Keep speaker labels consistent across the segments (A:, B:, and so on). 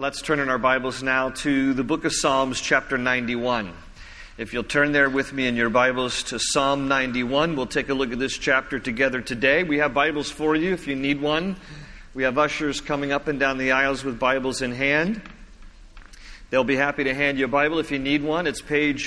A: Let's turn in our Bibles now to the book of Psalms, chapter 91. If you'll turn there with me in your Bibles to Psalm 91, we'll take a look at this chapter together today. We have Bibles for you if you need one. We have ushers coming up and down the aisles with Bibles in hand. They'll be happy to hand you a Bible if you need one. It's page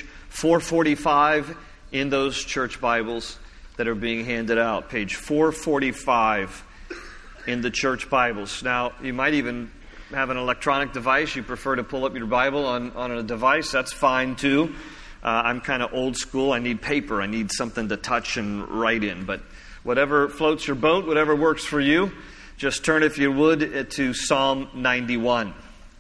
A: 445 in those church Bibles that are being handed out. Page 445 in the church Bibles. Now, you might even have an electronic device. You prefer to pull up your Bible on a device. That's fine too. I'm kind of old school. I need paper. I need something to touch and write in. But whatever floats your boat, whatever works for you, just turn, if you would, to Psalm 91.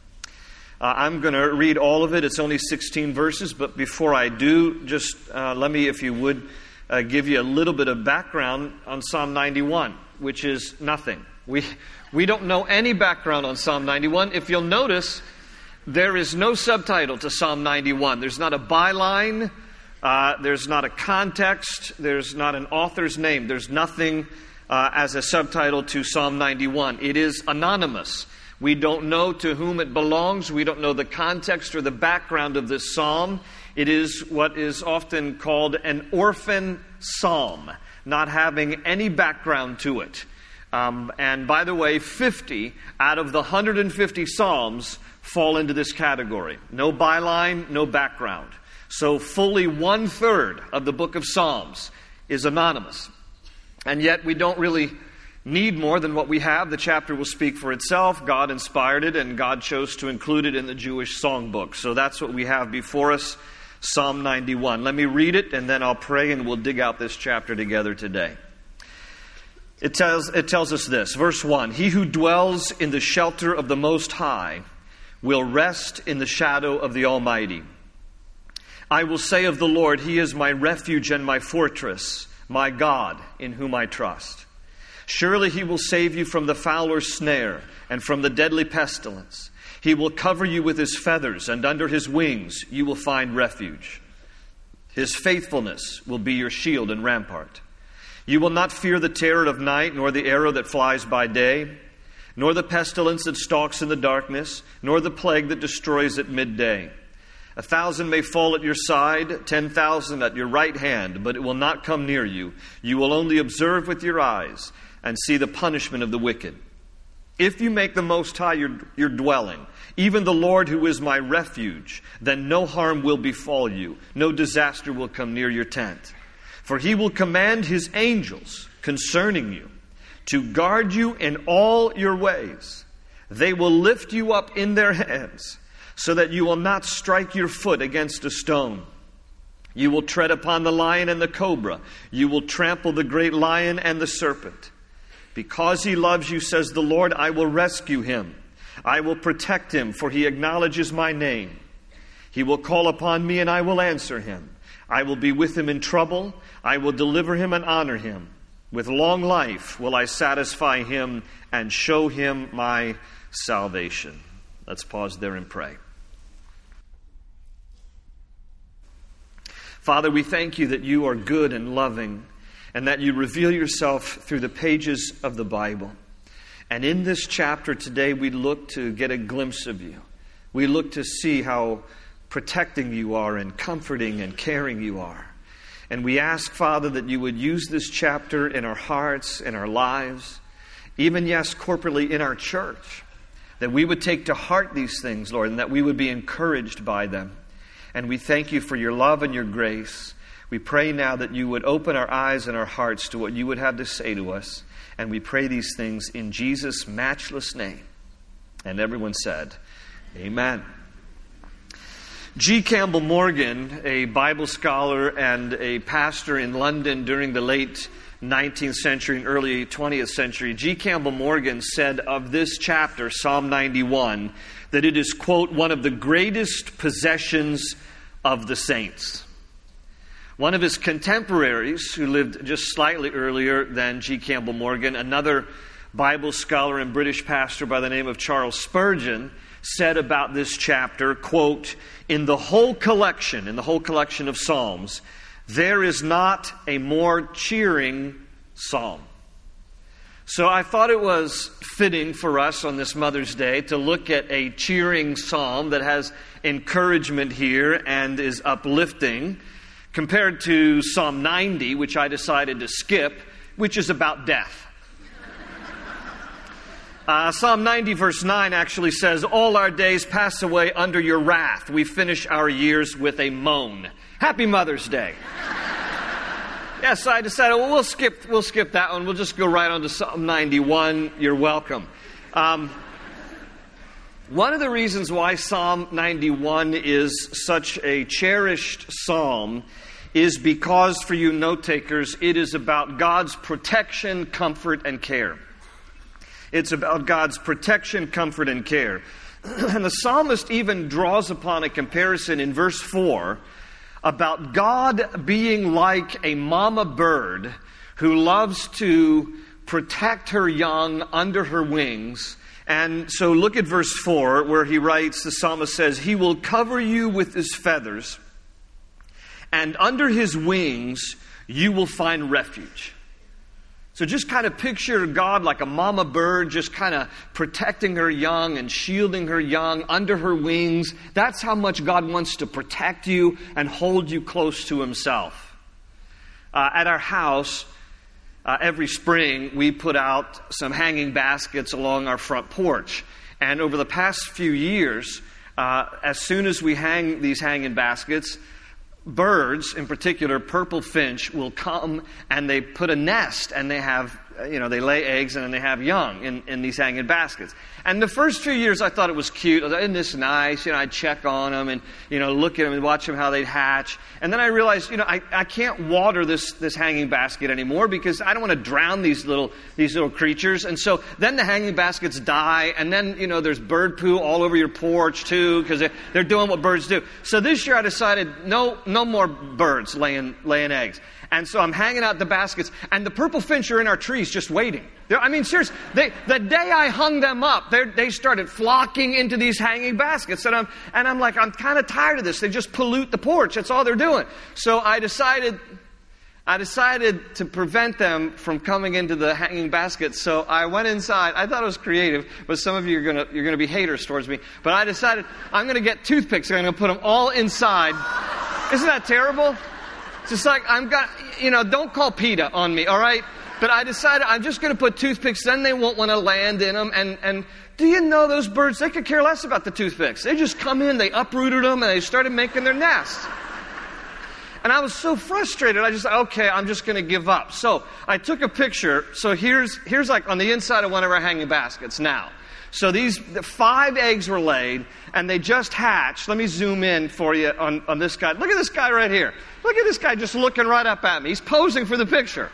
A: I'm going to read all of it. It's only 16 verses. But before I do, just let me, if you would, give you a little bit of background on Psalm 91, which is nothing. We don't know any background on Psalm 91. If you'll notice, there is no subtitle to Psalm 91. There's not a byline. There's not a context. There's not an author's name. There's nothing as a subtitle to Psalm 91. It is anonymous. We don't know to whom it belongs. We don't know the context or the background of this psalm. It is what is often called an orphan psalm, not having any background to it. And by the way, 50 out of the 150 Psalms fall into this category. No byline, no background. So fully 1/3 of the book of Psalms is anonymous. And yet we don't really need more than what we have. The chapter will speak for itself. God inspired it, and God chose to include it in the Jewish songbook. So that's what we have before us, Psalm 91. Let me read it, and then I'll pray, and we'll dig out this chapter together today. It tells us this, verse 1, "He who dwells in the shelter of the Most High will rest in the shadow of the Almighty. I will say of the Lord, He is my refuge and my fortress, my God in whom I trust. Surely He will save you from the fowler's snare and from the deadly pestilence. He will cover you with His feathers, and under His wings you will find refuge. His faithfulness will be your shield and rampart. You will not fear the terror of night, nor the arrow that flies by day, nor the pestilence that stalks in the darkness, nor the plague that destroys at midday. 1,000 may fall at your side, 10,000 at your right hand, but it will not come near you. You will only observe with your eyes and see the punishment of the wicked. If you make the Most High your dwelling, even the Lord who is my refuge, then no harm will befall you, no disaster will come near your tent. For He will command His angels concerning you to guard you in all your ways. They will lift you up in their hands so that you will not strike your foot against a stone. You will tread upon the lion and the cobra. You will trample the great lion and the serpent. Because He loves you, says the Lord, I will rescue Him. I will protect Him, for He acknowledges my name. He will call upon me and I will answer Him. I will be with him in trouble. I will deliver him and honor him. With long life will I satisfy him and show him my salvation." Let's pause there and pray. Father, we thank you that you are good and loving, and that you reveal yourself through the pages of the Bible. And in this chapter today, we look to get a glimpse of you. We look to see how protecting you are and comforting and caring you are. And we ask, Father, that you would use this chapter in our hearts, in our lives, even, yes, corporately in our church, that we would take to heart these things, Lord, and that we would be encouraged by them. And we thank you for your love and your grace. We pray now that you would open our eyes and our hearts to what you would have to say to us. And we pray these things in Jesus' matchless name. And everyone said, Amen. G. Campbell Morgan, a Bible scholar and a pastor in London during the late 19th century and early 20th century, G. Campbell Morgan said of this chapter, Psalm 91, that it is, quote, one of the greatest possessions of the saints. One of his contemporaries, who lived just slightly earlier than G. Campbell Morgan, another Bible scholar and British pastor by the name of Charles Spurgeon, said about this chapter, quote, in the whole collection of Psalms, there is not a more cheering psalm. So I thought it was fitting for us on this Mother's Day to look at a cheering psalm that has encouragement here and is uplifting, compared to Psalm 90, which I decided to skip, which is about death. Psalm 90 verse 9 actually says, "All our days pass away under your wrath. We finish our years with a moan." Happy Mother's Day. Yes, so I decided, well, we'll skip that one. We'll just go right on to Psalm 91. You're welcome. One of the reasons why Psalm 91 is such a cherished psalm is because, for you note takers, it is about God's protection, comfort, and care. It's about God's protection, comfort, and care. And the psalmist even draws upon a comparison in verse 4 about God being like a mama bird who loves to protect her young under her wings. And so look at verse 4 where he writes, the psalmist says, "He will cover you with his feathers, and under his wings you will find refuge." So just kind of picture God like a mama bird, just kind of protecting her young and shielding her young under her wings. That's how much God wants to protect you and hold you close to himself. At our house, every spring, we put out some hanging baskets along our front porch. And over the past few years, as soon as we hang these hanging baskets, birds, in particular purple finch, will come and they put a nest and they have, they lay eggs and then they have young in these hanging baskets. And the first few years I thought it was cute. I thought, isn't this nice? I'd check on them and, look at them and watch them how they'd hatch. And then I realized, I can't water this hanging basket anymore because I don't want to drown these little creatures. And so then the hanging baskets die, and then, there's bird poo all over your porch too because they're doing what birds do. So this year I decided no more birds laying eggs. And so I'm hanging out the baskets, and the purple finch are in our trees just waiting. Seriously, the day I hung them up, they started flocking into these hanging baskets. And I'm like, I'm kind of tired of this. They just pollute the porch. That's all they're doing. So I decided to prevent them from coming into the hanging baskets. So I went inside. I thought it was creative, but some of you you're gonna be haters towards me. But I decided I'm gonna get toothpicks and I'm gonna put them all inside. Isn't that terrible? It's just like don't call PETA on me, all right? But I decided I'm just going to put toothpicks, then they won't want to land in them. And do you know those birds, they could care less about the toothpicks. They just come in, they uprooted them, and they started making their nests. And I was so frustrated, I just said, okay, I'm just going to give up. So I took a picture. So here's like on the inside of one of our hanging baskets now. So the 5 eggs were laid, and they just hatched. Let me zoom in for you on this guy. Look at this guy right here. Look at this guy just looking right up at me. He's posing for the picture.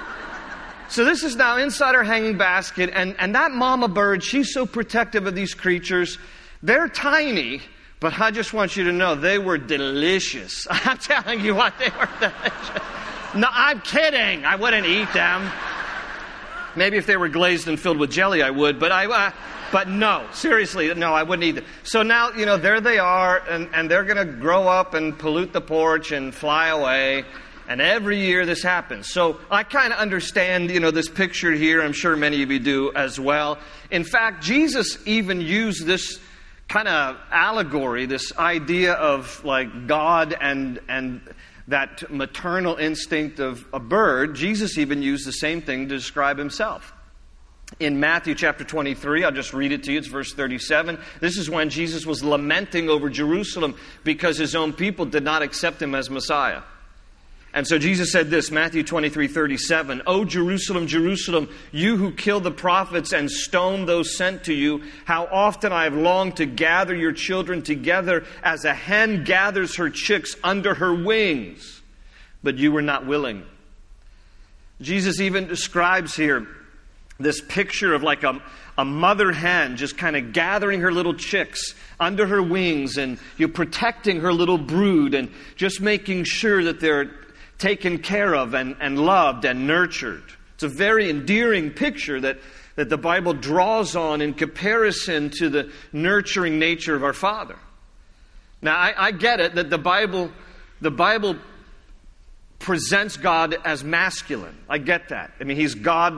A: So this is now inside our hanging basket, and that mama bird, she's so protective of these creatures. They're tiny, but I just want you to know they were delicious. I'm telling you what, they were delicious. No, I'm kidding. I wouldn't eat them. Maybe if they were glazed and filled with jelly, I would, but no, seriously, no, I wouldn't eat them. So now, there they are, and they're going to grow up and pollute the porch and fly away. And every year this happens. So I kind of understand, this picture here. I'm sure many of you do as well. In fact, Jesus even used this kind of allegory, this idea of like God and that maternal instinct of a bird. Jesus even used the same thing to describe himself. In Matthew chapter 23, I'll just read it to you. It's verse 37. This is when Jesus was lamenting over Jerusalem because his own people did not accept him as Messiah. And so Jesus said this, Matthew 23:37, "O Jerusalem, Jerusalem, you who kill the prophets and stone those sent to you, how often I have longed to gather your children together as a hen gathers her chicks under her wings, but you were not willing." Jesus even describes here this picture of like a mother hen just kind of gathering her little chicks under her wings and protecting her little brood and just making sure that they're taken care of and loved and nurtured. It's a very endearing picture that the Bible draws on in comparison to the nurturing nature of our Father. Now, I get it that the Bible presents God as masculine. I get that. He's God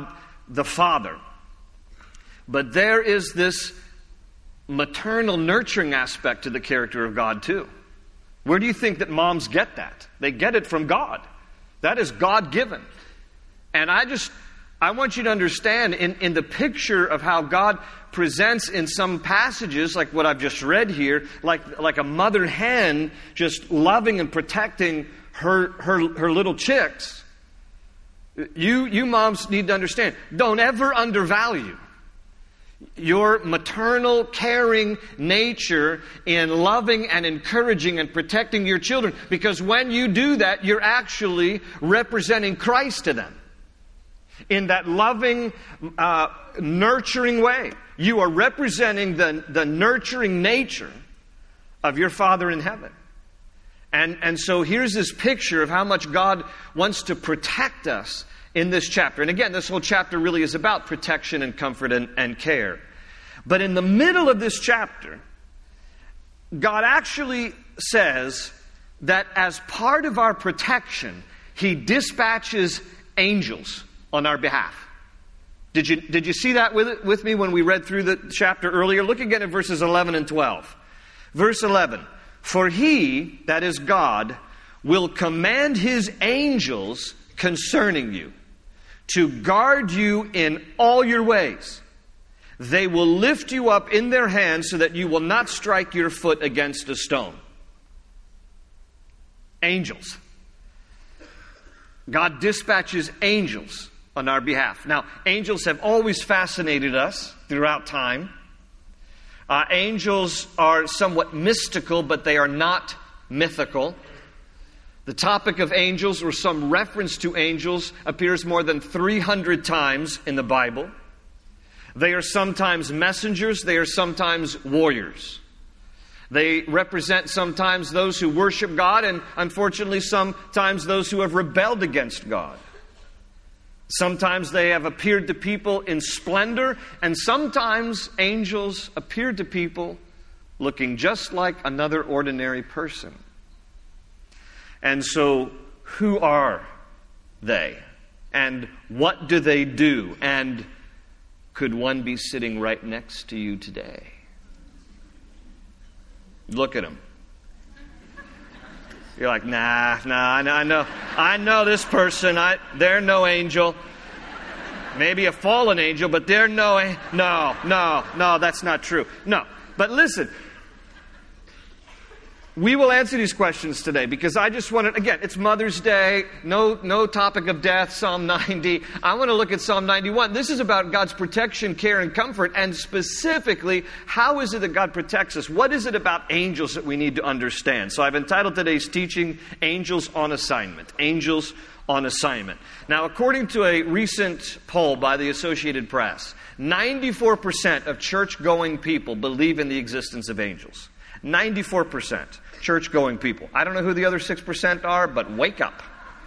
A: the Father. But there is this maternal nurturing aspect to the character of God too. Where do you think that moms get that? They get it from God. That is God-given. And I want you to understand in the picture of how God presents in some passages, like what I've just read here, like a mother hen just loving and protecting her little chicks. You moms need to understand, don't ever undervalue your maternal, caring nature in loving and encouraging and protecting your children. Because when you do that, you're actually representing Christ to them. In that loving, nurturing way. You are representing the nurturing nature of your Father in heaven. And so here's this picture of how much God wants to protect us in this chapter. And again, this whole chapter really is about protection and comfort and care. But in the middle of this chapter, God actually says that as part of our protection, He dispatches angels on our behalf. Did you see that with me when we read through the chapter earlier? Look again at verses 11 and 12. Verse 11, for He, that is God, will command His angels concerning you, to guard you in all your ways. They will lift you up in their hands so that you will not strike your foot against a stone. Angels. God dispatches angels on our behalf. Now, angels have always fascinated us throughout time. Angels are somewhat mystical, but they are not mythical. The topic of angels, or some reference to angels, appears more than 300 times in the Bible. They are sometimes messengers. They are sometimes warriors. They represent sometimes those who worship God, and unfortunately sometimes those who have rebelled against God. Sometimes they have appeared to people in splendor, and sometimes angels appear to people looking just like another ordinary person. And so, who are they? And what do they do? And could one be sitting right next to you today? Look at them. You're like, nah, I know this person. They're no angel. Maybe a fallen angel, but they're no, that's not true. No, but listen. We will answer these questions today because I just want to, again, it's Mother's Day, no topic of death, Psalm 90. I want to look at Psalm 91. This is about God's protection, care, and comfort, and specifically, how is it that God protects us? What is it about angels that we need to understand? So I've entitled today's teaching, Angels on Assignment. Angels on Assignment. Now, according to a recent poll by the Associated Press, 94% of church-going people believe in the existence of angels. 94% church-going people. I don't know who the other 6% are, but wake up.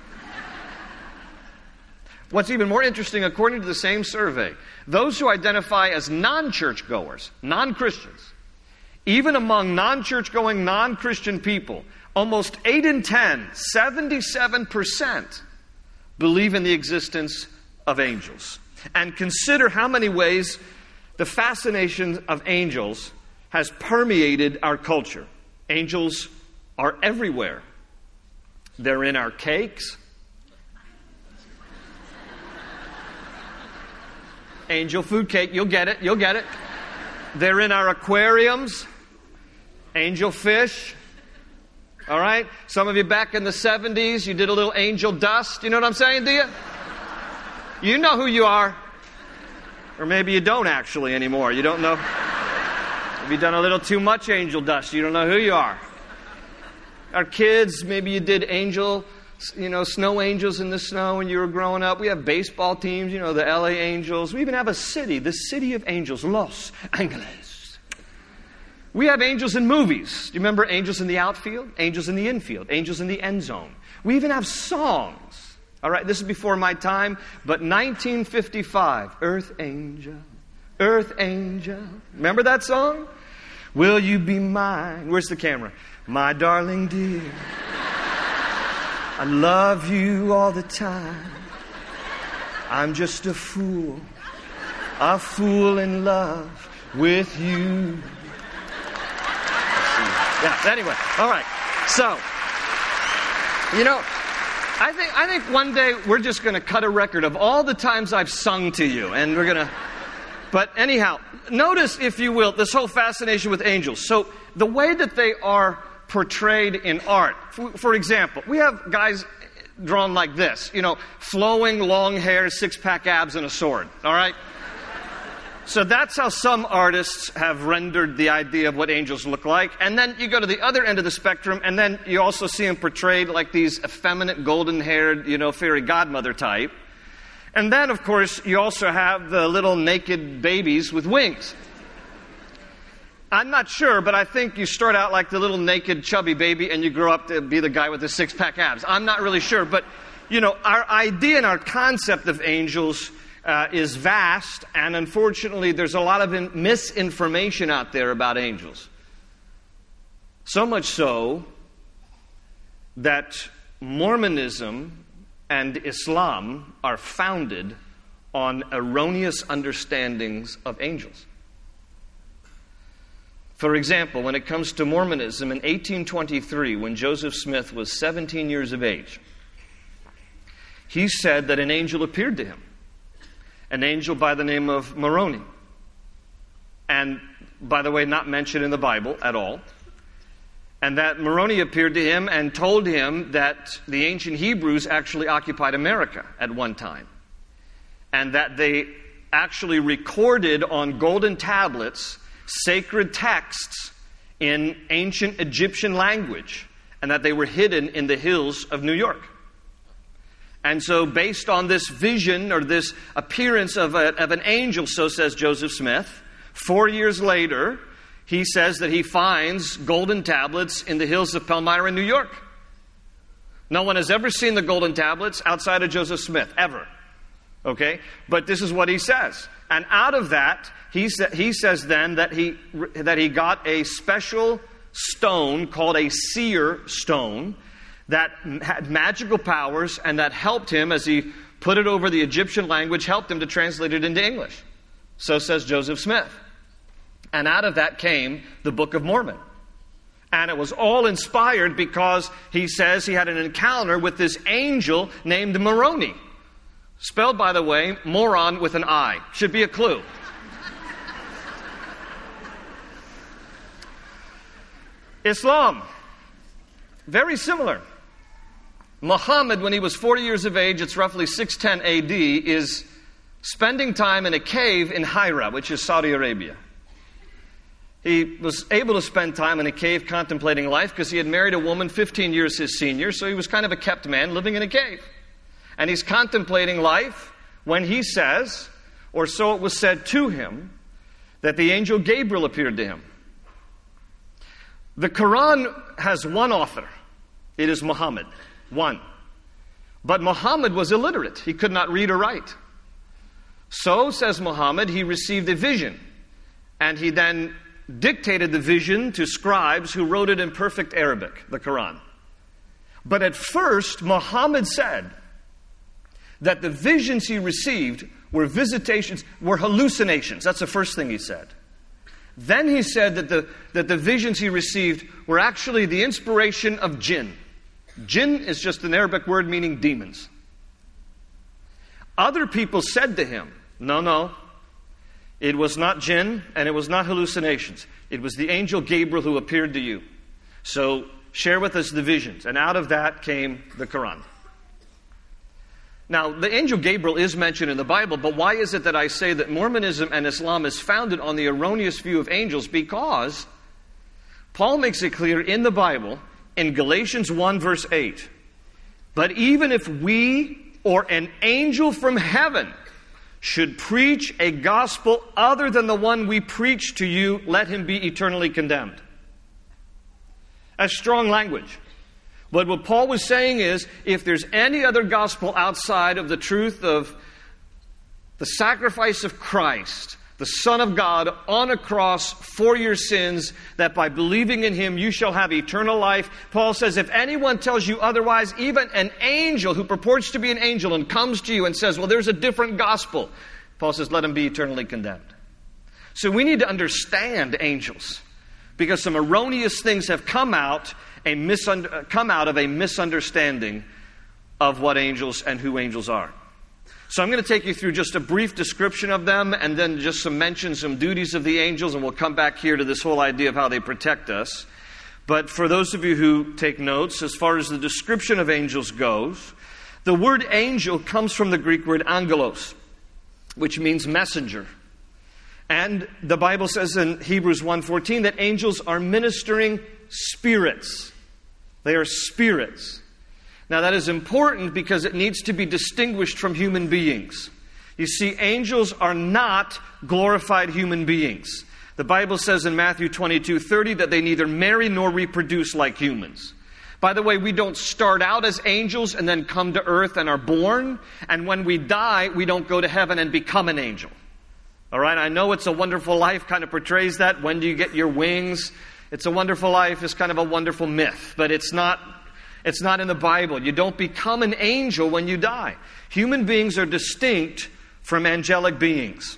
A: What's even more interesting, according to the same survey, those who identify as non-church-goers, non-Christians, even among non-church-going, non-Christian people, almost 8 in 10, 77%, believe in the existence of angels. And consider how many ways the fascination of angels has permeated our culture. Angels are everywhere. They're in our cakes. Angel food cake, you'll get it. They're in our aquariums. Angel fish. All right? Some of you back in the 70s, you did a little angel dust. You know what I'm saying, do you? You know who you are. Or maybe you don't actually anymore. You don't know. Have you done a little too much angel dust? You don't know who you are. Our kids, maybe you did snow angels in the snow when you were growing up. We have baseball teams, the LA Angels. We even have a city, the City of Angels, Los Angeles. We have angels in movies. Do you remember angels in the outfield? Angels in the infield. Angels in the end zone. We even have songs. All right, this is before my time, but 1955, Earth Angel, Earth Angel. Remember that song? Will you be mine? Where's the camera? My darling dear, I love you all the time. I'm just a fool in love with you. Yeah, anyway, all right. So, I think one day we're just going to cut a record of all the times I've sung to you, and we're going to... But anyhow, notice, if you will, this whole fascination with angels. So, the way that they are portrayed in art, for example, we have guys drawn like this, flowing long hair, six-pack abs, and a sword, all right? So that's how some artists have rendered the idea of what angels look like. And then you go to the other end of the spectrum, and then you also see them portrayed like these effeminate, golden-haired, fairy godmother type. And then, of course, you also have the little naked babies with wings. I'm not sure, but I think you start out like the little naked, chubby baby, and you grow up to be the guy with the six-pack abs. I'm not really sure, but, our idea and our concept of angels is vast, and unfortunately there's a lot of misinformation out there about angels. So much so that Mormonism and Islam are founded on erroneous understandings of angels. For example, when it comes to Mormonism, in 1823, when Joseph Smith was 17 years of age, he said that an angel appeared to him. An angel by the name of Moroni. And, by the way, not mentioned in the Bible at all. And that Moroni appeared to him and told him that the ancient Hebrews actually occupied America at one time. And that they actually recorded on golden tablets sacred texts in ancient Egyptian language. And that they were hidden in the hills of New York. And so based on this vision or this appearance of an angel, so says Joseph Smith, 4 years later, he says that he finds golden tablets in the hills of Palmyra, New York. No one has ever seen the golden tablets outside of Joseph Smith, ever. Okay? But this is what he says. And out of that, he says then that he got a special stone called a seer stone, that had magical powers and that helped him, as he put it over the Egyptian language, helped him to translate it into English. So says Joseph Smith. And out of that came the Book of Mormon. And it was all inspired because he says he had an encounter with this angel named Moroni. Spelled, by the way, moron with an I. Should be a clue. Islam. Very similar. Muhammad, when he was 40 years of age, it's roughly 610 AD, is spending time in a cave in Hira, which is Saudi Arabia. He was able to spend time in a cave contemplating life because he had married a woman 15 years his senior, so he was kind of a kept man living in a cave. And he's contemplating life when he says, or so it was said to him, that the angel Gabriel appeared to him. The Quran has one author. It is Muhammad. One. But Muhammad was illiterate. He could not read or write. So, says Muhammad, he received a vision. And he then dictated the vision to scribes who wrote it in perfect Arabic, the Quran. But at first, Muhammad said that the visions he received were visitations, were hallucinations. That's the first thing he said. Then he said that the visions he received were actually the inspiration of jinn. Jinn is just an Arabic word meaning demons. Other people said to him, no, it was not jinn and it was not hallucinations. It was the angel Gabriel who appeared to you. So share with us the visions. And out of that came the Quran. Now, the angel Gabriel is mentioned in the Bible, but why is it that I say that Mormonism and Islam is founded on the erroneous view of angels? Because Paul makes it clear in the Bible, in Galatians 1 verse 8, but even if we or an angel from heaven should preach a gospel other than the one we preach to you, let him be eternally condemned. That's strong language. But what Paul was saying is, if there's any other gospel outside of the truth of the sacrifice of Christ, the Son of God on a cross for your sins, that by believing in Him you shall have eternal life. Paul says, if anyone tells you otherwise, even an angel who purports to be an angel and comes to you and says, well, there's a different gospel, Paul says, let him be eternally condemned. So we need to understand angels, because some erroneous things have come out of a misunderstanding of what angels and who angels are. So I'm going to take you through just a brief description of them, and then just some mentions, some duties of the angels, and we'll come back here to this whole idea of how they protect us. But for those of you who take notes, as far as the description of angels goes, the word angel comes from the Greek word angelos, which means messenger. And the Bible says in Hebrews 1:14 that angels are ministering spirits. They are spirits. Now that is important because it needs to be distinguished from human beings. You see, angels are not glorified human beings. The Bible says in Matthew 22:30 that they neither marry nor reproduce like humans. By the way, we don't start out as angels and then come to earth and are born. And when we die, we don't go to heaven and become an angel. All right, I know It's a Wonderful Life kind of portrays that. When do you get your wings? It's a Wonderful Life is kind of a wonderful myth, but it's not in the Bible. You don't become an angel when you die. Human beings are distinct from angelic beings.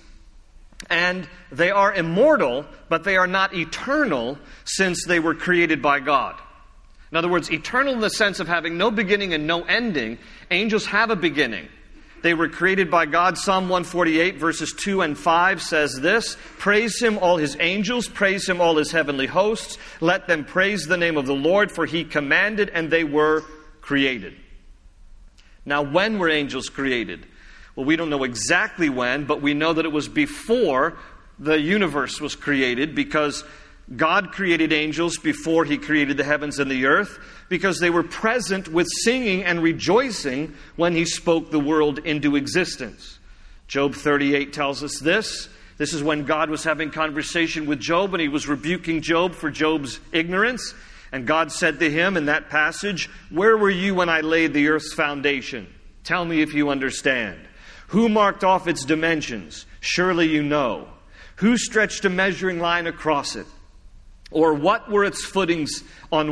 A: And they are immortal, but they are not eternal since they were created by God. In other words, eternal in the sense of having no beginning and no ending. Angels have a beginning. They were created by God. Psalm 148 verses 2 and 5 says this, praise Him, all His angels, praise Him, all His heavenly hosts. Let them praise the name of the Lord, for He commanded and they were created. Now, when were angels created? Well, we don't know exactly when, but we know that it was before the universe was created, because God created angels before He created the heavens and the earth, because they were present with singing and rejoicing when He spoke the world into existence. Job 38 tells us this. This is when God was having conversation with Job, and He was rebuking Job for Job's ignorance. And God said to him in that passage, where were you when I laid the earth's foundation? Tell me if you understand. Who marked off its dimensions? Surely you know. Who stretched a measuring line across it? Or on what were its footings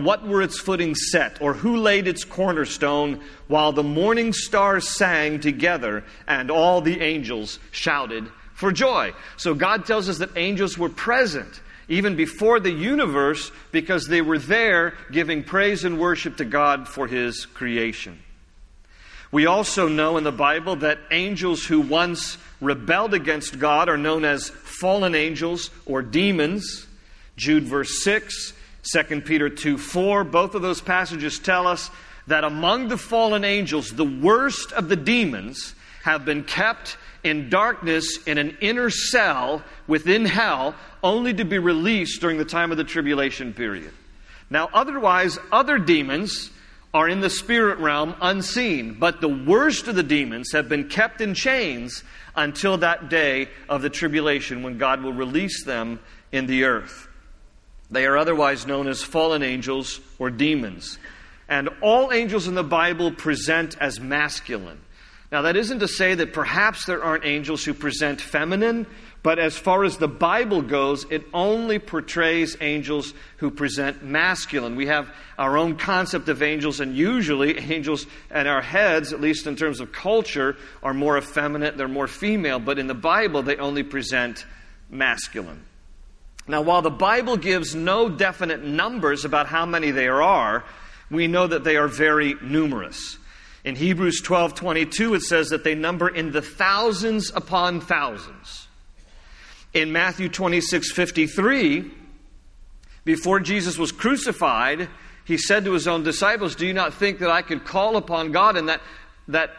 A: set? Or who laid its cornerstone while the morning stars sang together and all the angels shouted for joy? So God tells us that angels were present even before the universe, because they were there giving praise and worship to God for His creation. We also know in the Bible that angels who once rebelled against God are known as fallen angels or demons. Jude verse 6, 2 Peter 2:4, both of those passages tell us that among the fallen angels, the worst of the demons have been kept in darkness in an inner cell within hell, only to be released during the time of the tribulation period. Now, otherwise, other demons are in the spirit realm unseen, but the worst of the demons have been kept in chains until that day of the tribulation when God will release them in the earth. They are otherwise known as fallen angels or demons. And all angels in the Bible present as masculine. Now, that isn't to say that perhaps there aren't angels who present feminine, but as far as the Bible goes, it only portrays angels who present masculine. We have our own concept of angels, and usually angels and our heads, at least in terms of culture, are more effeminate, they're more female, but in the Bible they only present masculine. Now, while the Bible gives no definite numbers about how many there are, we know that they are very numerous. In Hebrews 12:22, it says that they number in the thousands upon thousands. In Matthew 26:53, before Jesus was crucified, He said to His own disciples, do you not think that I could call upon God and that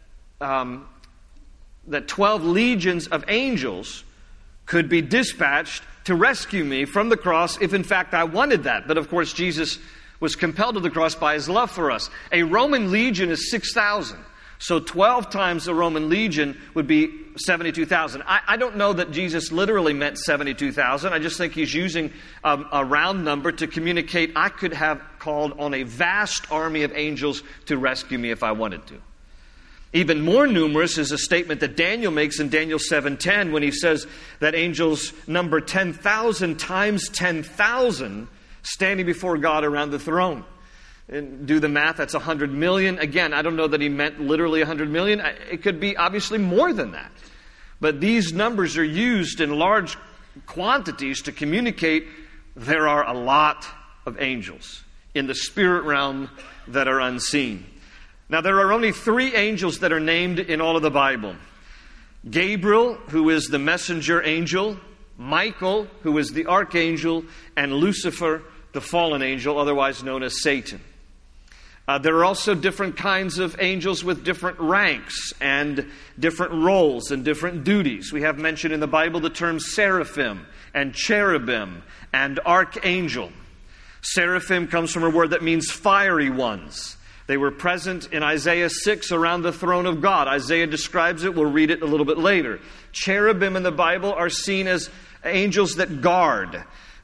A: 12 legions of angels could be dispatched to rescue me from the cross if in fact I wanted that? But of course Jesus was compelled to the cross by His love for us. A Roman legion is 6,000. So 12 times the Roman legion would be 72,000. I don't know that Jesus literally meant 72,000. I just think He's using a round number to communicate I could have called on a vast army of angels to rescue me if I wanted to. Even more numerous is a statement that Daniel makes in Daniel 7:10 when he says that angels number 10,000 times 10,000 standing before God around the throne. And do the math, that's 100 million. Again, I don't know that he meant literally 100 million. It could be obviously more than that. But these numbers are used in large quantities to communicate there are a lot of angels in the spirit realm that are unseen. Now, there are only 3 angels that are named in all of the Bible. Gabriel, who is the messenger angel, Michael, who is the archangel, and Lucifer, the fallen angel, otherwise known as Satan. There are also different kinds of angels with different ranks and different roles and different duties. We have mentioned in the Bible the terms seraphim and cherubim and archangel. Seraphim comes from a word that means fiery ones. They were present in Isaiah 6 around the throne of God. Isaiah describes it. We'll read it a little bit later. Cherubim in the Bible are seen as angels that guard.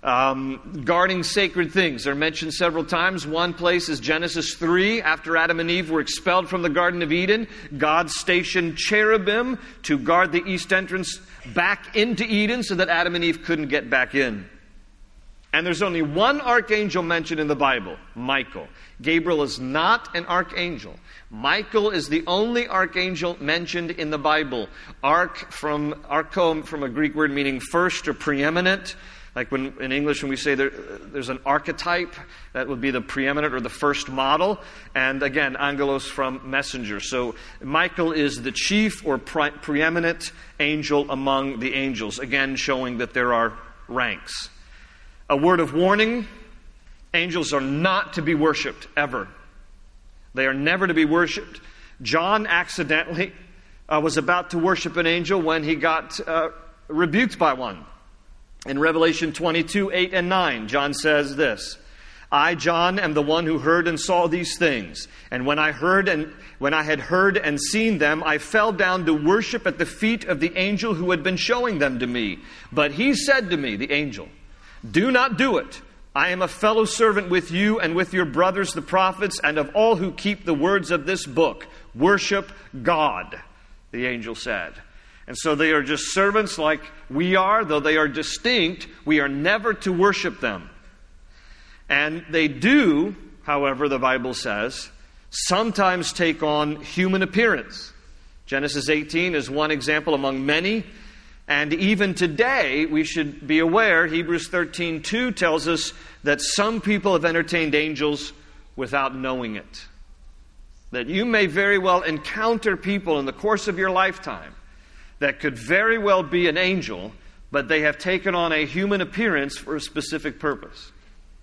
A: Guarding sacred things. They're mentioned several times. One place is Genesis 3. After Adam and Eve were expelled from the Garden of Eden, God stationed cherubim to guard the east entrance back into Eden so that Adam and Eve couldn't get back in. And there's only one archangel mentioned in the Bible, Michael. Gabriel is not an archangel. Michael is the only archangel mentioned in the Bible. Archo from a Greek word meaning first or preeminent. Like when in English, when we say there's an archetype, that would be the preeminent or the first model. And again, angelos from messenger. So Michael is the chief or preeminent angel among the angels. Again, showing that there are ranks. A word of warning, angels are not to be worshipped, ever. They are never to be worshipped. John accidentally was about to worship an angel when he got rebuked by one. In Revelation 22, 8 and 9, John says this, I, John, am the one who heard and saw these things. And when I had heard and seen them, I fell down to worship at the feet of the angel who had been showing them to me. But he said to me, the angel, do not do it. I am a fellow servant with you and with your brothers the prophets and of all who keep the words of this book. Worship God, the angel said. And so they are just servants like we are, though they are distinct. We are never to worship them. And they do, however, the Bible says, sometimes take on human appearance. Genesis 18 is one example among many. And even today, we should be aware, Hebrews 13:2 tells us that some people have entertained angels without knowing it. That you may very well encounter people in the course of your lifetime that could very well be an angel, but they have taken on a human appearance for a specific purpose.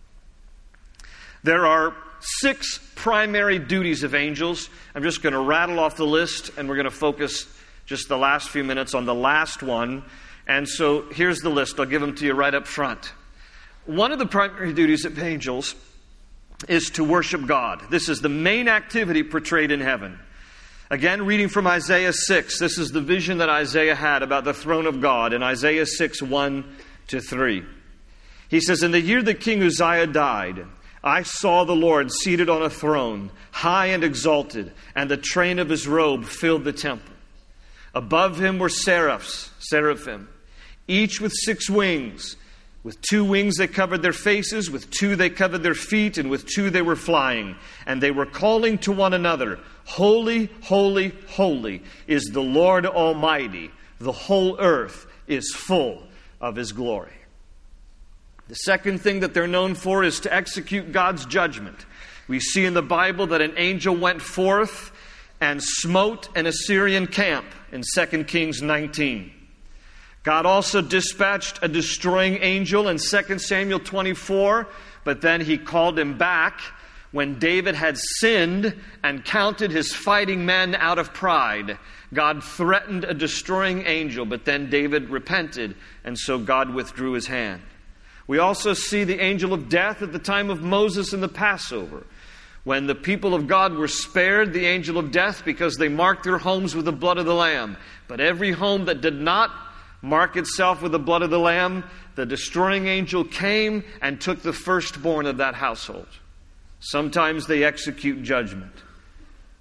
A: There are 6 primary duties of angels. I'm just going to rattle off the list, and we're going to focus just the last few minutes on the last one. And so here's the list. I'll give them to you right up front. One of the primary duties of angels is to worship God. This is the main activity portrayed in heaven. Again, reading from Isaiah 6, this is the vision that Isaiah had about the throne of God in Isaiah 6, 1-3. He says, in the year that King Uzziah died, I saw the Lord seated on a throne, high and exalted, and the train of his robe filled the temple. Above him were seraphim, each with 6 wings. With 2 wings they covered their faces, with 2 they covered their feet, and with 2 they were flying. And they were calling to one another, Holy, holy, holy is the Lord Almighty. The whole earth is full of His glory. The second thing that they're known for is to execute God's judgment. We see in the Bible that an angel went forth and smote an Assyrian camp in 2 Kings 19. God also dispatched a destroying angel in 2 Samuel 24, but then He called him back when David had sinned and counted his fighting men out of pride. God threatened a destroying angel, but then David repented, and so God withdrew His hand. We also see the angel of death at the time of Moses in the Passover. When the people of God were spared the angel of death because they marked their homes with the blood of the Lamb. But every home that did not mark itself with the blood of the Lamb, the destroying angel came and took the firstborn of that household. Sometimes they execute judgment.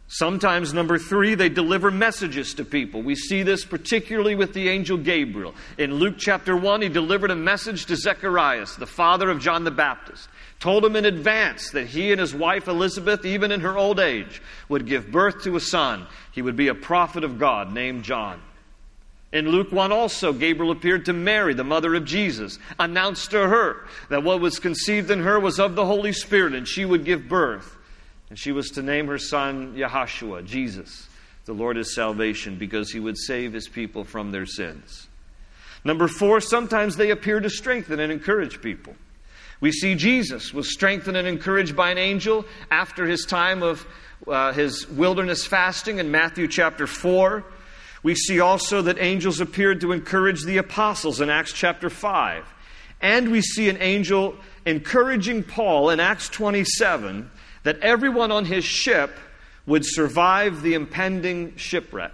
A: Sometimes, number 3, they deliver messages to people. We see this particularly with the angel Gabriel. In Luke chapter 1, he delivered a message to Zacharias, the father of John the Baptist. Told him in advance that he and his wife Elizabeth, even in her old age, would give birth to a son. He would be a prophet of God named John. In Luke 1 also, Gabriel appeared to Mary, the mother of Jesus, announced to her that what was conceived in her was of the Holy Spirit, and she would give birth. And she was to name her son Yahshua, Jesus, the Lord is salvation, because he would save his people from their sins. Number 4, sometimes they appear to strengthen and encourage people. We see Jesus was strengthened and encouraged by an angel after his time of his wilderness fasting in Matthew chapter 4. We see also that angels appeared to encourage the apostles in Acts chapter 5. And we see an angel encouraging Paul in Acts 27 that everyone on his ship would survive the impending shipwreck.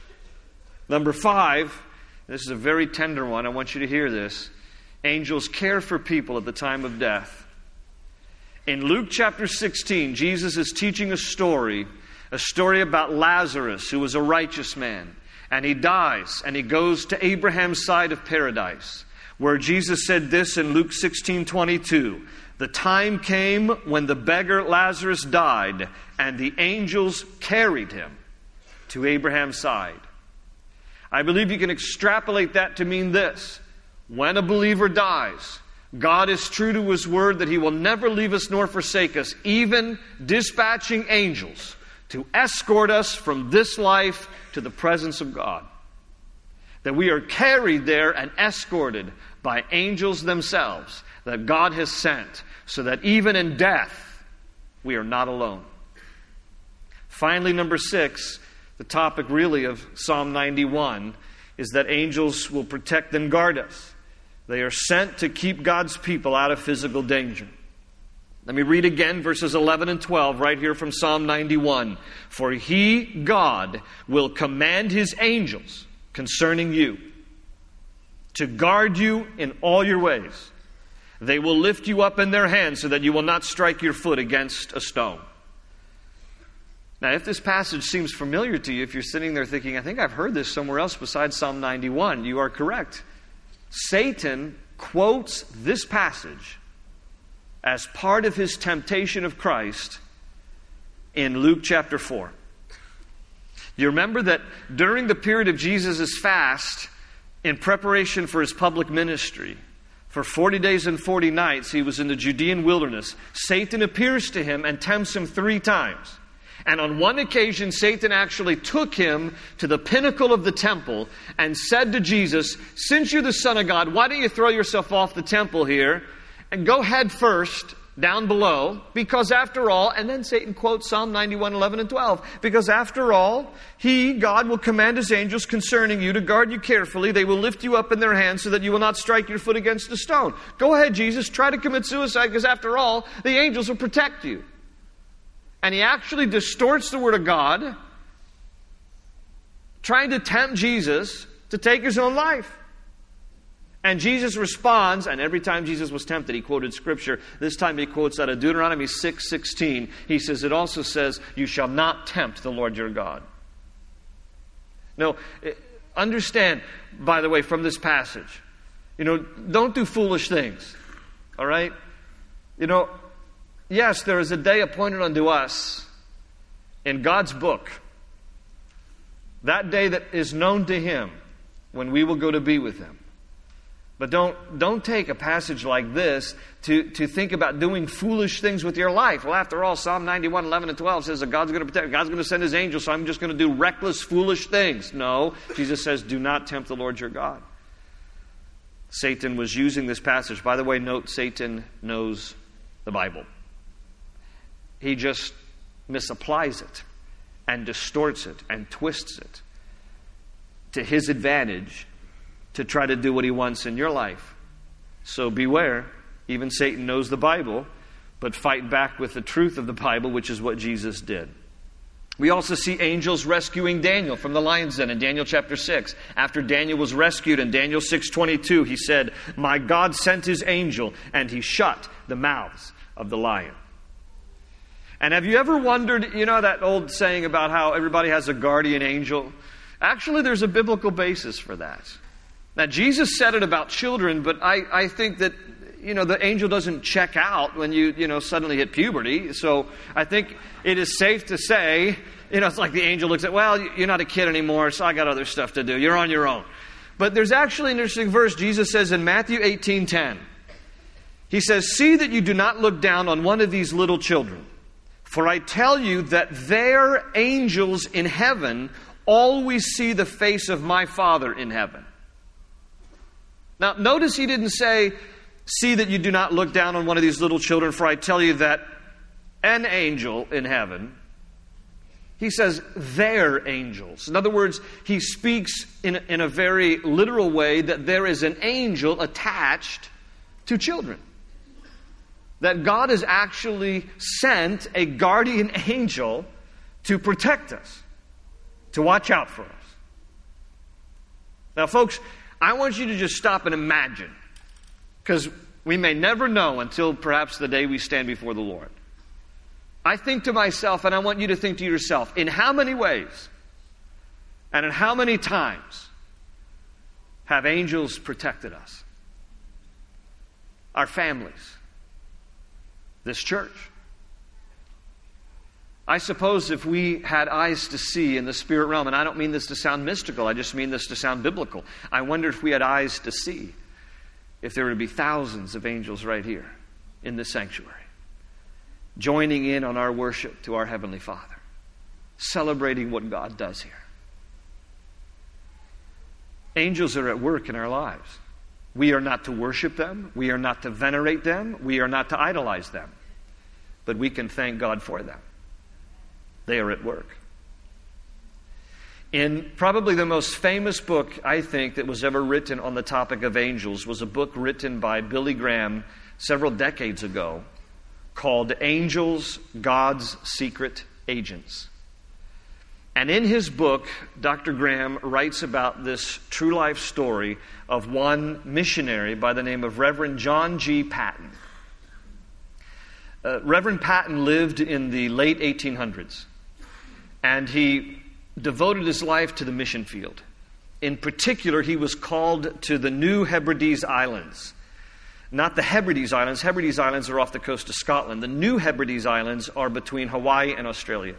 A: Number 5, this is a very tender one. I want you to hear this. Angels care for people at the time of death. In Luke chapter 16, Jesus is teaching a story about Lazarus, who was a righteous man. And he dies, and he goes to Abraham's side of paradise, where Jesus said this in Luke 16:22. The time came when the beggar Lazarus died, and the angels carried him to Abraham's side. I believe you can extrapolate that to mean this. When a believer dies, God is true to His word that He will never leave us nor forsake us, even dispatching angels to escort us from this life to the presence of God. That we are carried there and escorted by angels themselves that God has sent, so that even in death, we are not alone. Finally, number 6, the topic really of Psalm 91 is that angels will protect and guard us. They are sent to keep God's people out of physical danger. Let me read again verses 11 and 12 right here from Psalm 91. For He, God, will command His angels concerning you to guard you in all your ways. They will lift you up in their hands so that you will not strike your foot against a stone. Now, if this passage seems familiar to you, if you're sitting there thinking, I think I've heard this somewhere else besides Psalm 91, you are correct. Satan quotes this passage as part of his temptation of Christ in Luke chapter 4. You remember that during the period of Jesus' fast, in preparation for His public ministry, for 40 days and 40 nights, He was in the Judean wilderness. Satan appears to Him and tempts Him 3 times. And on one occasion, Satan actually took Him to the pinnacle of the temple and said to Jesus, since you're the Son of God, why don't you throw yourself off the temple here and go head first down below, because after all, and then Satan quotes Psalm 91, 11 and 12, because after all, He, God, will command His angels concerning you to guard you carefully. They will lift you up in their hands so that you will not strike your foot against a stone. Go ahead, Jesus, try to commit suicide, because after all, the angels will protect you. And he actually distorts the Word of God, trying to tempt Jesus to take His own life. And Jesus responds, and every time Jesus was tempted, He quoted Scripture. This time He quotes out of Deuteronomy 6:16. He says, it also says, you shall not tempt the Lord your God. Now, understand, by the way, from this passage, don't do foolish things. All right? Yes, there is a day appointed unto us in God's book. That day that is known to Him when we will go to be with Him. But don't take a passage like this to think about doing foolish things with your life. Well, after all, Psalm 91, 11 and 12 says that God's going to protect. God's going to send His angels, so I'm just going to do reckless, foolish things. No, Jesus says, do not tempt the Lord your God. Satan was using this passage. By the way, note, Satan knows the Bible. He just misapplies it and distorts it and twists it to his advantage to try to do what he wants in your life. So beware. Even Satan knows the Bible, but fight back with the truth of the Bible, which is what Jesus did. We also see angels rescuing Daniel from the lion's den in Daniel chapter 6. After Daniel was rescued in Daniel 6:22, he said, my God sent His angel, and He shut the mouths of the lion. And have you ever wondered, that old saying about how everybody has a guardian angel? Actually, there's a biblical basis for that. Now, Jesus said it about children, but I think that, the angel doesn't check out when you suddenly hit puberty. So I think it is safe to say, it's like the angel looks at, well, you're not a kid anymore, so I got other stuff to do. You're on your own. But there's actually an interesting verse. Jesus says in Matthew 18:10, he says, "See that you do not look down on one of these little children. For I tell you that their angels in heaven always see the face of my Father in heaven." Now, notice he didn't say, "See that you do not look down on one of these little children, for I tell you that an angel in heaven." He says, "their angels." In other words, he speaks in a very literal way that there is an angel attached to children. That God has actually sent a guardian angel to protect us, to watch out for us. Now, folks, I want you to just stop and imagine, because we may never know until perhaps the day we stand before the Lord. I think to myself, and I want you to think to yourself, in how many ways and in how many times have angels protected us? Our families. This church. I suppose if we had eyes to see in the spirit realm, and I don't mean this to sound mystical, I just mean this to sound biblical. I wonder if we had eyes to see, if there would be thousands of angels right here in this sanctuary, joining in on our worship to our Heavenly Father, celebrating what God does here. Angels are at work in our lives. We are not to worship them. We are not to venerate them. We are not to idolize them. But we can thank God for them. They are at work. In probably the most famous book, I think, that was ever written on the topic of angels was a book written by Billy Graham several decades ago called Angels, God's Secret Agents. And in his book, Dr. Graham writes about this true life story of one missionary by the name of Reverend John G. Paton. Reverend Paton lived in the late 1800s, and he devoted his life to the mission field. In particular, he was called to the New Hebrides Islands. Not the Hebrides Islands. Hebrides Islands are off the coast of Scotland. The New Hebrides Islands are between Hawaii and Australia.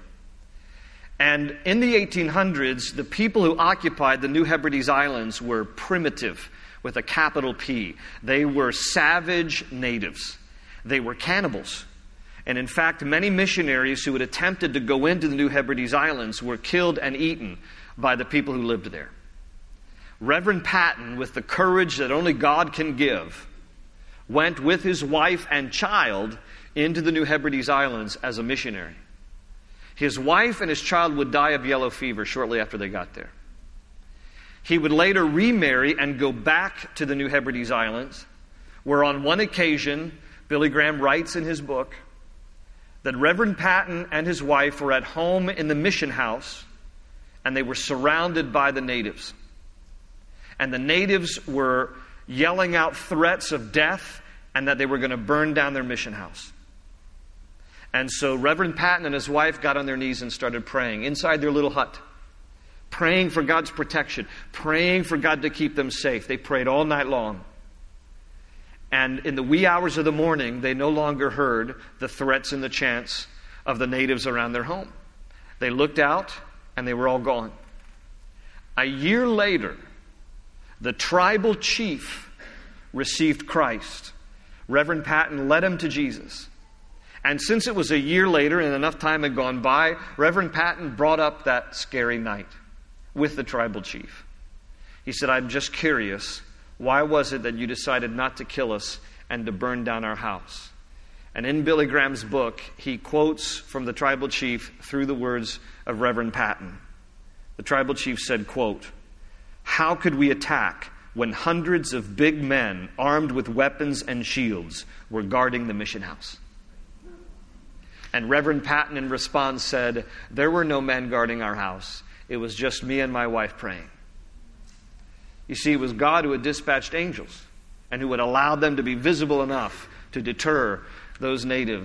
A: And in the 1800s, the people who occupied the New Hebrides Islands were primitive, with a capital P. They were savage natives. They were cannibals. And in fact, many missionaries who had attempted to go into the New Hebrides Islands were killed and eaten by the people who lived there. Reverend Paton, with the courage that only God can give, went with his wife and child into the New Hebrides Islands as a missionary. His wife and his child would die of yellow fever shortly after they got there. He would later remarry and go back to the New Hebrides Islands, where on one occasion, Billy Graham writes in his book, that Reverend Paton and his wife were at home in the mission house, and they were surrounded by the natives. And the natives were yelling out threats of death and that they were going to burn down their mission house. And so Reverend Paton and his wife got on their knees and started praying inside their little hut, praying for God's protection, praying for God to keep them safe. They prayed all night long. And in the wee hours of the morning, they no longer heard the threats and the chants of the natives around their home. They looked out, and they were all gone. A year later, the tribal chief received Christ. Reverend Paton led him to Jesus. And since it was a year later and enough time had gone by, Reverend Paton brought up that scary night with the tribal chief. He said, "I'm just curious, why was it that you decided not to kill us and to burn down our house?" And in Billy Graham's book, he quotes from the tribal chief through the words of Reverend Paton. The tribal chief said, quote, "How could we attack when hundreds of big men armed with weapons and shields were guarding the mission house?" And Reverend Paton in response said, "There were no men guarding our house. It was just me and my wife praying." You see, it was God who had dispatched angels and who had allowed them to be visible enough to deter those natives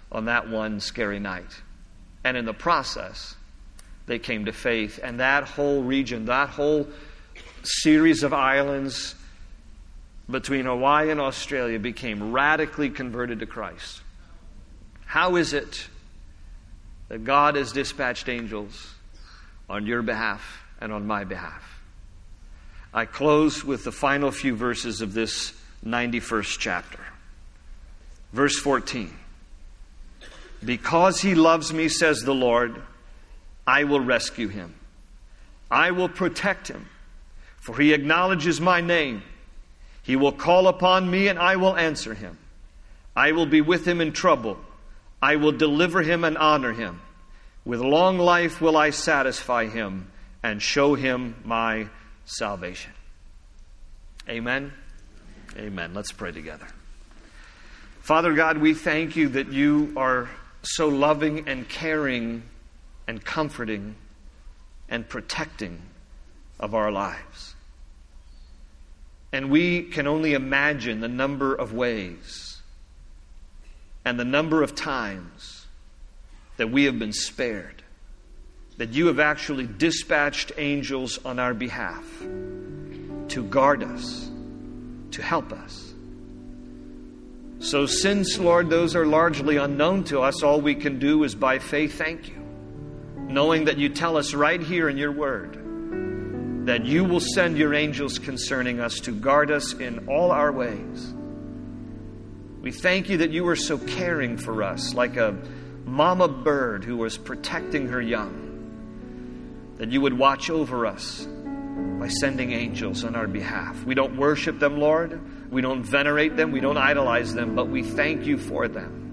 A: on that one scary night. And in the process, they came to faith. And that whole region, that whole series of islands between Hawaii and Australia became radically converted to Christ. How is it that God has dispatched angels on your behalf and on my behalf? I close with the final few verses of this 91st chapter. Verse 14. Because he loves me, says the Lord, I will rescue him. I will protect him, for he acknowledges my name. He will call upon me, and I will answer him. I will be with him in trouble. I will deliver him and honor him. With long life will I satisfy him and show him my salvation. Amen. Amen. Let's pray together. Father God, we thank you that you are so loving and caring and comforting and protecting of our lives. And we can only imagine the number of ways and the number of times that we have been spared, that you have actually dispatched angels on our behalf to guard us, to help us. So since, Lord, those are largely unknown to us, all we can do is by faith thank you, knowing that you tell us right here in your word that you will send your angels concerning us to guard us in all our ways. We thank you that you are so caring for us, like a mama bird who was protecting her young, that you would watch over us by sending angels on our behalf. We don't worship them, Lord. We don't venerate them. We don't idolize them, but we thank you for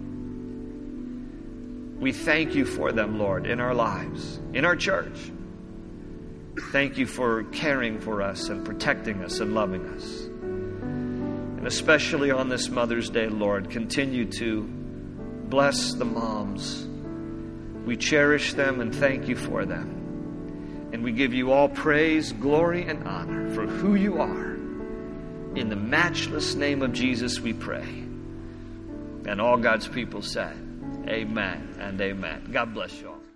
A: them. We thank you for them, Lord, in our lives, in our church. Thank you for caring for us and protecting us and loving us. And especially on this Mother's Day, Lord, continue to bless the moms. We cherish them and thank you for them. And we give you all praise, glory, and honor for who you are. In the matchless name of Jesus we pray. And all God's people said, amen and amen. God bless you all.